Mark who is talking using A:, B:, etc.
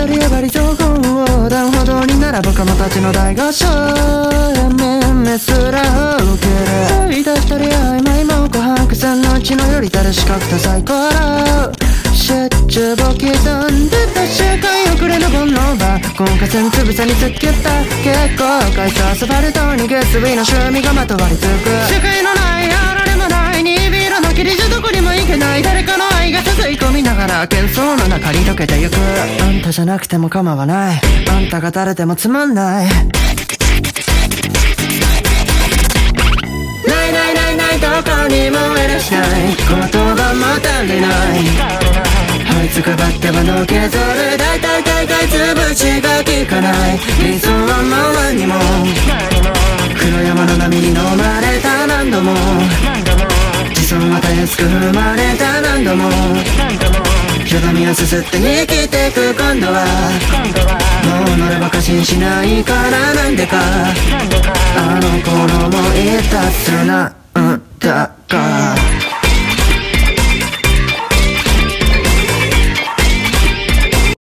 A: り上がり情報を横断歩道に並ぶカモたちの大合唱、めすら受ける追い出したり曖昧も琥珀線の血のよりたる四角とサイコロ集中簿刻んでた周回遅れの煩悩場高架線つぶさに突きった結構回数アスファルトに月日の趣味がまとわりつく世界のないあられもないにビールの切りじゃどこにも行けない誰かの愛が誘い込みながら喧騒の中に溶けてゆくあんたじゃなくても構わないあんたが誰でもつまんないないないないないどこにも得らしない言葉も足りない這いつくばってはのけぞる大体潰しが効かない理想は周りにも黒山の波に飲まれた何度も自尊はたやすく踏まれた何度もよどみをすすって生きてく今度はもう乗れば過信しないからなんでかあの頃も言ったするなんだか